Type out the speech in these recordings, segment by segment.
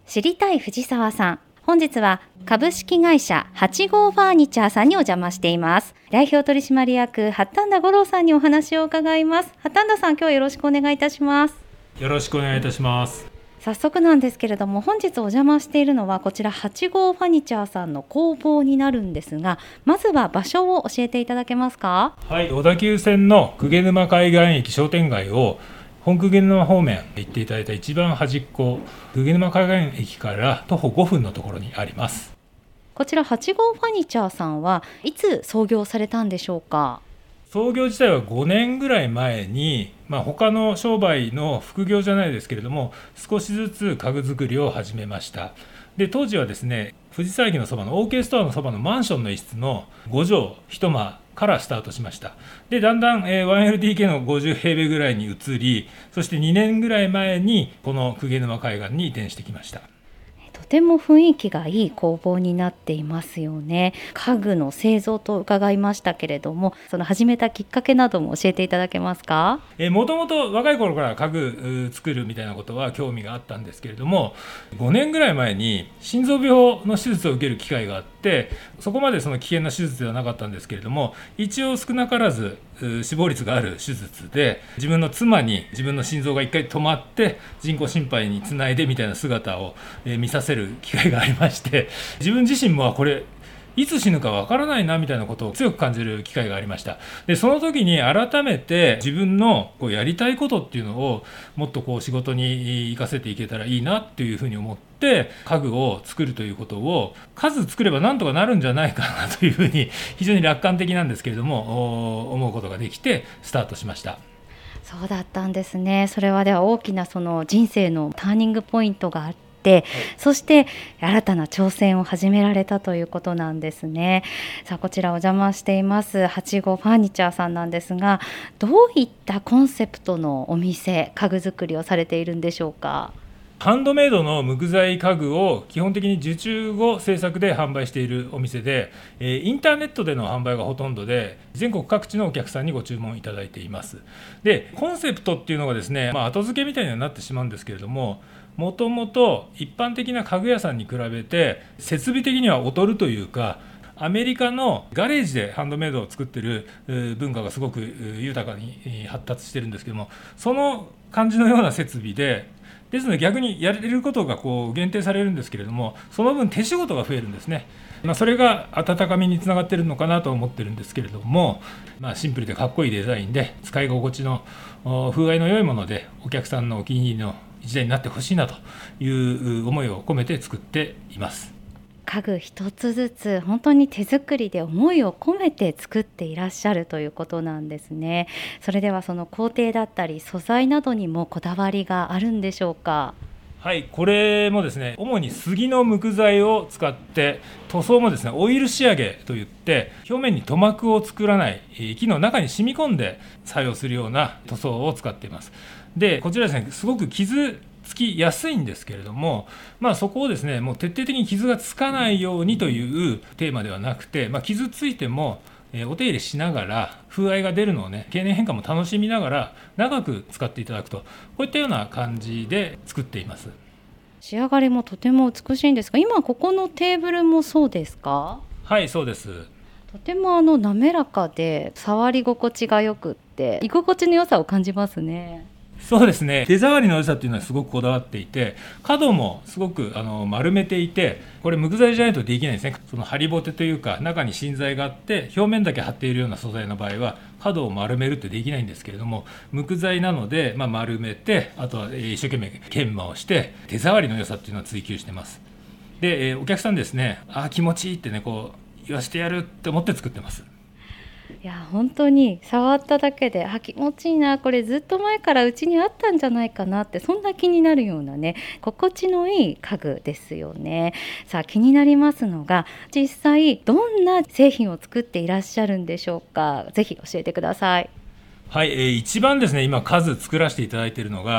知りたい藤沢さん、本日は株式会社8号ファーニチャーさんにお邪魔しています。代表取締役八反田五郎さんにお話を伺います。八反田さん、今日はよろしくお願いいたします。 よろしくお願いいたします。 早速なんですけれども、本日お邪魔しているのはこちら8号ファニチャーさんの工房になるんですが、まずは場所を教えていただけますか？ はい、小田急線の鵠沼海岸駅商店街を本鵠沼方面行っていただいた一番端っこ、鵠沼海岸駅から徒歩5分のところにあります。 こちら8号ファニチャーさんはいつ創業されたんでしょうか？ 創業自体は5年ぐらい前に、他の商売の副業じゃないですけれども、少しずつ家具作りを始めました。で、当時はですね、藤沢駅のそばの OK ストアのそばのマンションの一室の5畳1間からスタートしました。で、だんだん 1LDK の50平米ぐらいに移り、そして2年ぐらい前にこの鵠沼海岸に移転してきました。 とても雰囲気がいい工房になっていますよね。家具の製造と伺いましたけれども、その始めたきっかけなども教えていただけますか？ もともと若い頃から家具作るみたいなことは興味があったんですけれども、5年ぐらい前に心臓病の手術を受ける機会があって、そこまでその危険な手術ではなかったんですけれども、一応少なからず死亡率がある手術で、自分の妻に自分の心臓が一回止まって人工心肺につないでみたいな姿を見させる機会がありまして、自分自身もこれいつ死ぬかわからないなみたいなことを強く感じる機会がありました。で、その時に改めて自分のやりたいことっていうのをもっと仕事に生かせていけたらいいなっていうふうに思って、家具を作るということを数作ればなんとかなるんじゃないかなというふうに、非常に楽観的なんですけれども思うことができてスタートしました。 そうだったんですね。それはでは大きなその人生のターニングポイントがあって、そして新たな挑戦を始められたということなんですね。さあ、こちらお邪魔しています8号ファーニチャーさんなんですが、どういったコンセプトのお店、家具作りをされているんでしょうか？ ハンドメイドの無垢材家具を基本的に受注後製作で販売しているお店で、インターネットでの販売がほとんどで、全国各地のお客さんにご注文いただいています。で、コンセプトっていうのがですね、後付けみたいにはなってしまうんですけれども、もともと一般的な家具屋さんに比べて設備的には劣るというか、アメリカのガレージでハンドメイドを作ってる文化がすごく豊かに発達してるんですけども、その感じのような設備ですので、逆にやれることが限定されるんですけれども、その分手仕事が増えるんですね。それが温かみにつながっているのかなと思ってるんですけれども、シンプルでかっこいいデザインで使い心地の風合いの良いもので、お客さんのお気に入りの一台になってほしいなという思いを込めて作っています。 家具一つずつ本当に手作りで思いを込めて作っていらっしゃるということなんですね。それではその工程だったり素材などにもこだわりがあるんでしょうか？ はい、これもですね、主に杉の無垢材を使って、塗装もですね、オイル仕上げといって、表面に塗膜を作らない木の中に染み込んで作用するような塗装を使っています。で、こちらですね、すごく傷つきやすいんですけれども、そこをですね、もう徹底的に傷がつかないようにというテーマではなくて、傷ついてもお手入れしながら風合いが出るのをね、経年変化も楽しみながら長く使っていただくと、こういったような感じで作っています。 仕上がりもとても美しいんですが、今ここのテーブルもそうですか？ はい、そうです。 とても滑らかで触り心地がよくって、居心地の良さを感じますね。 そうですね、手触りの良さっていうのはすごくこだわっていて、角もすごく丸めていて、これ無垢材じゃないとできないんですね。そのハリボテというか、中に芯材があって表面だけ貼っているような素材の場合は角を丸めるってできないんですけれども、無垢材なので、丸めて、あとは一生懸命研磨をして手触りの良さっていうのを追求してます。で、お客さんですね、気持ちいいってね、言わせてやるって思って作ってます。 いや本当に触っただけで気持ちいいな、これずっと前からうちにあったんじゃないかなって、そんな気になるようなね、心地のいい家具ですよね。さあ、気になりますのが、実際どんな製品を作っていらっしゃるんでしょうか？ぜひ教えてください。 はい、一番ですね、今数作らせていただいているのが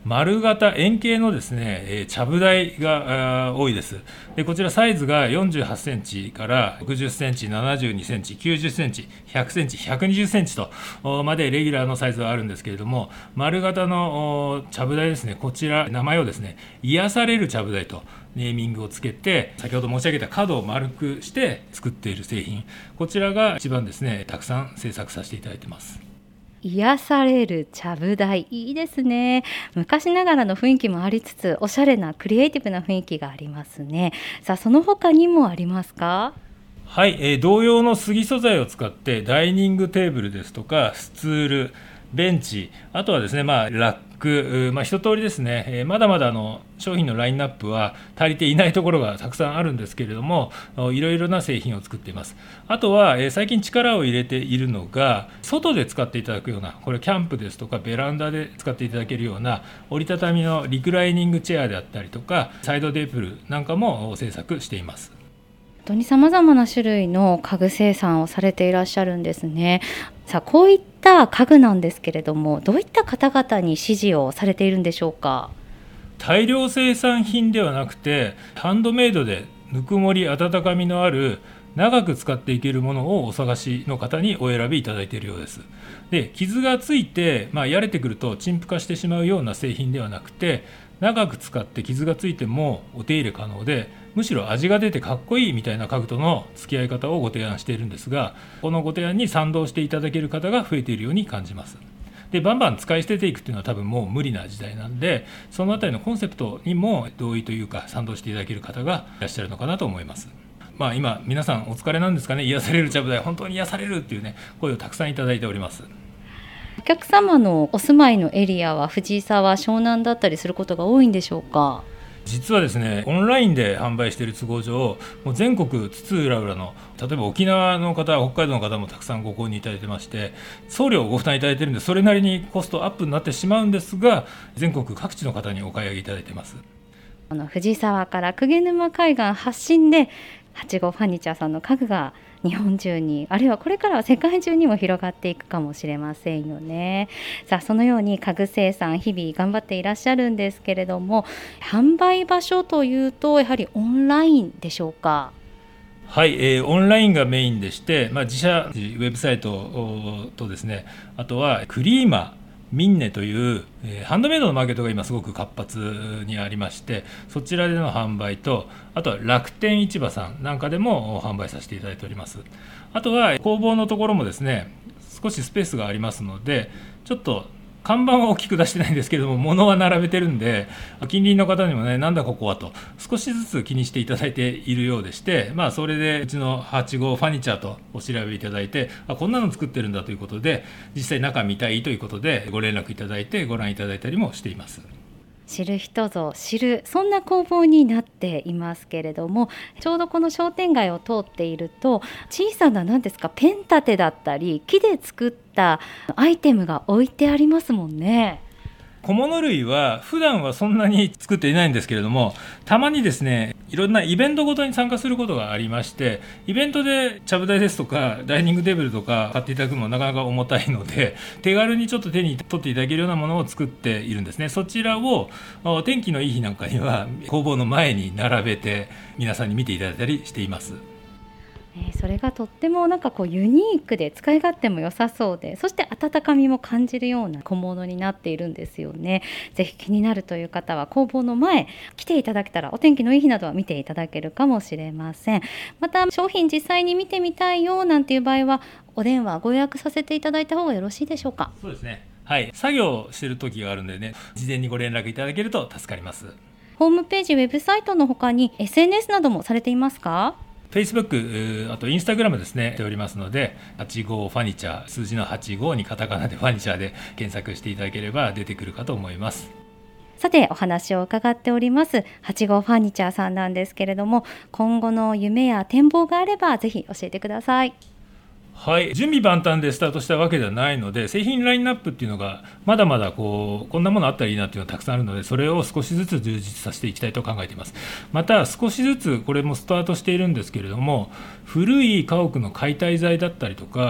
丸型円形のですね、ちゃぶ台が多いです。でこちらサイズが48センチから60センチ、72センチ、90センチ、100センチ、120センチとまでレギュラーのサイズはあるんですけれども、丸型のちゃぶ台ですね、こちら名前をですね、癒されるちゃぶ台とネーミングをつけて、先ほど申し上げた角を丸くして作っている製品、こちらが一番ですね、たくさん製作させていただいてます。 癒されるちゃぶ台、いいですね。昔ながらの雰囲気もありつつ、おしゃれなクリエイティブな雰囲気がありますね。さあその他にもありますか？ はい、同様の杉素材を使ってダイニングテーブルですとかスツール、ベンチ、あとはですね、ラック、一通りですね、まだまだ商品のラインナップは足りていないところがたくさんあるんですけれども、いろいろな製品を作っています。あとは、最近力を入れているのが、外で使っていただくような、これキャンプですとかベランダで使っていただけるような折りたたみのリクライニングチェアであったりとか、サイドテーブルなんかも製作しています。 本当に様々な種類の家具生産をされていらっしゃるんですね。さあこういった家具なんですけれども、どういった方々に支持をされているんでしょうか？ 大量生産品ではなくて、ハンドメイドでぬくもり温かみのある長く使っていけるものをお探しの方にお選びいただいているようです。で傷がついて、やれてくると陳腐化してしまうような製品ではなくて、長く使って傷がついてもお手入れ可能で、むしろ味が出てかっこいいみたいな家具との付き合い方をご提案しているんですが、このご提案に賛同していただける方が増えているように感じます。でバンバン使い捨てていくっていうのは多分もう無理な時代なんで、そのあたりのコンセプトにも同意というか賛同していただける方がいらっしゃるのかなと思います。今皆さんお疲れなんですかね。癒されるちゃぶ台、本当に癒されるっていうね、声をたくさんいただいております。 お客様のお住まいのエリアは藤沢、湘南だったりすることが多いんでしょうか？ 実はですね、オンラインで販売している都合上、もう全国津々浦々の、例えば沖縄の方、北海道の方もたくさんご購入いただいてまして、送料をご負担いただいているんで、それなりにコストアップになってしまうんですが、全国各地の方にお買い上げいただいています。 藤沢から鵠沼海岸発信で8号ファニチャーさんの家具が日本中に、あるいはこれからは世界中にも広がっていくかもしれませんよね。さあそのように家具生産日々頑張っていらっしゃるんですけれども、販売場所というとやはりオンラインでしょうか？ はい、オンラインがメインでして、自社ウェブサイトとですね、あとはクリーマミンネという、ハンドメイドのマーケットが今すごく活発にありまして、そちらでの販売と、あとは楽天市場さんなんかでも販売させていただいております。あとは工房のところもですね、少しスペースがありますので、ちょっと看板は大きく出してないんですけども、物は並べてるんで、近隣の方にもね、なんだここはと少しずつ気にしていただいているようでして、それでうちの8号ファニチャーとお調べいただいて、こんなの作ってるんだということで、実際中見たいということでご連絡いただいてご覧いただいたりもしています。 知る人ぞ知る、そんな工房になっていますけれども、ちょうどこの商店街を通っていると、小さな何ですか、ペン立てだったり木で作ったアイテムが置いてありますもんね。 小物類は普段はそんなに作っていないんですけれども、たまにですね、いろんなイベントごとに参加することがありまして、イベントでちゃぶ台ですとかダイニングテーブルとか買っていただくのもなかなか重たいので、手軽にちょっと手に取っていただけるようなものを作っているんですね。そちらを天気のいい日なんかには工房の前に並べて皆さんに見ていただいたりしています。 それがとってもユニークで使い勝手も良さそうで、そして温かみも感じるような小物になっているんですよね。ぜひ気になるという方は工房の前来ていただけたら、お天気のいい日などは見ていただけるかもしれません。また商品実際に見てみたいよなんていう場合は、お電話ご予約させていただいた方がよろしいでしょうか？ そうですね、はい、作業している時があるんでね、事前にご連絡いただけると助かります。 ホームページ、ウェブサイトの他に SNS などもされていますか Facebook、あと Instagram ですね、しておりますので、85ファニチャー、数字の85にカタカナでファニチャーで検索していただければ出てくるかと思います。 さてお話を伺っております8号ファニチャーさんなんですけれども、今後の夢や展望があればぜひ教えてください。 はい、準備万端でスタートしたわけではないので、製品ラインナップっていうのがまだまだこんなものあったらいいなっていうのがたくさんあるので、それを少しずつ充実させていきたいと考えています。また少しずつこれもスタートしているんですけれども、古い家屋の解体材だったりとか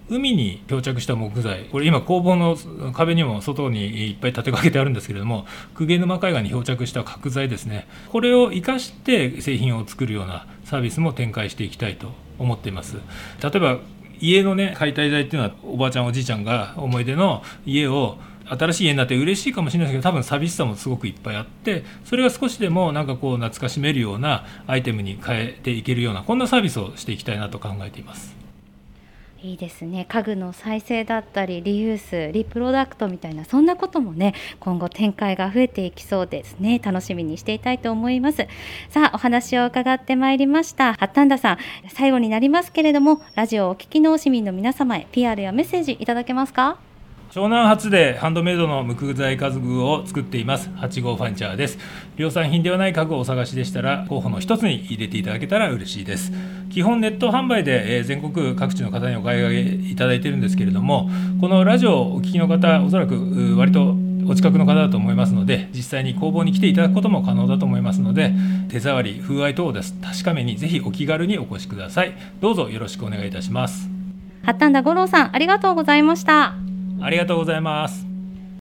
海に漂着した木材、これ今工房の壁にも外にいっぱい立てかけてあるんですけれども、鵠沼海岸に漂着した角材ですね、これを生かして製品を作るようなサービスも展開していきたいと思っています。例えば家のね、解体材っていうのはおばあちゃんおじいちゃんが思い出の家を新しい家になって嬉しいかもしれないですけど、多分寂しさもすごくいっぱいあって、それが少しでもなんかこう懐かしめるようなアイテムに変えていけるような、こんなサービスをしていきたいなと考えています。 いいですね。家具の再生だったりリユース、リプロダクトみたいな、そんなこともね、今後展開が増えていきそうですね。楽しみにしていたいと思います。さあ、お話を伺ってまいりました八反田さん、最後になりますけれども、ラジオをお聞きの市民の皆様へ PR やメッセージいただけますか？ 湘南発でハンドメイドの無垢材家具を作っています8号ファニチャーです。量産品ではない家具をお探しでしたら候補の一つに入れていただけたら嬉しいです。基本ネット販売で全国各地の方にお買い上げいただいているんですけれども、このラジオをお聞きの方、おそらく割とお近くの方だと思いますので、実際に工房に来ていただくことも可能だと思いますので、手触り、風合い等を確かめにぜひお気軽にお越しください。どうぞよろしくお願いいたします。 八反田五郎さん、ありがとうございました。 ありがとうございます。